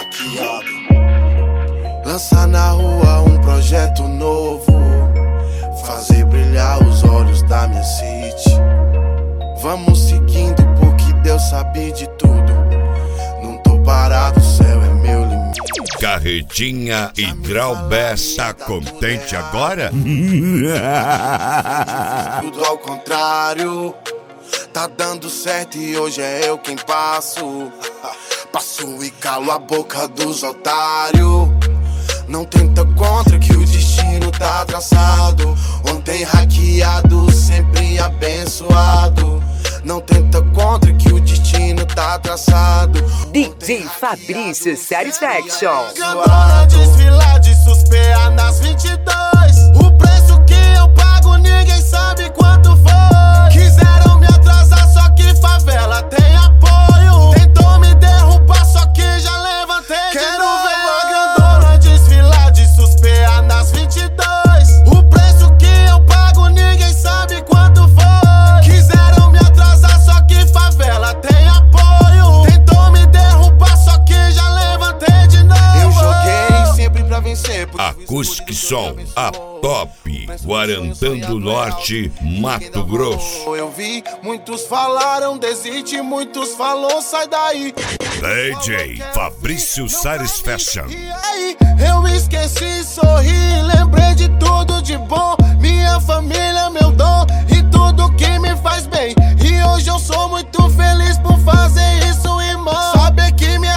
hackeado. Lançar na rua um projeto novo, fazer brilhar os olhos da minha city. Vamos seguindo porque Deus sabe de tudo. Não tô parado, o céu é meu limite. Carretinha e Draubés, tá contente agora? Tudo ao contrário, tá dando certo e hoje é eu quem passo. Passo e calo a boca dos otários. Não tenta contra que o destino tá traçado. Ontem hackeado, sempre abençoado. Não tenta contra que o destino tá traçado. DJ Fabrício Satisfaction. Gandona desfilar de suspeita nas 22. O preço que eu pago ninguém sabe quanto foi. Quiseram me atrasar, só que favela tem apoio. Tentou me derrubar, só que já levantei de novo. Quero ver a Gandona desfilar de suspeita nas 22. O preço que eu pago ninguém sabe quanto foi. Quiseram me atrasar, só que favela tem apoio. Tentou me derrubar, só que já levantei de novo. Eu joguei sempre pra vencer. Acústica Som, a top, Guarantã do Norte, Mato Grosso. Eu vi, muitos falaram desiste, muitos falou sai daí. DJ Fabrício Satisfaction. E aí, eu esqueci, sorri, lembrei de tudo de bom. Minha família, meu dom e tudo que me faz bem. E hoje eu sou muito feliz por fazer isso, irmão. Saber que minha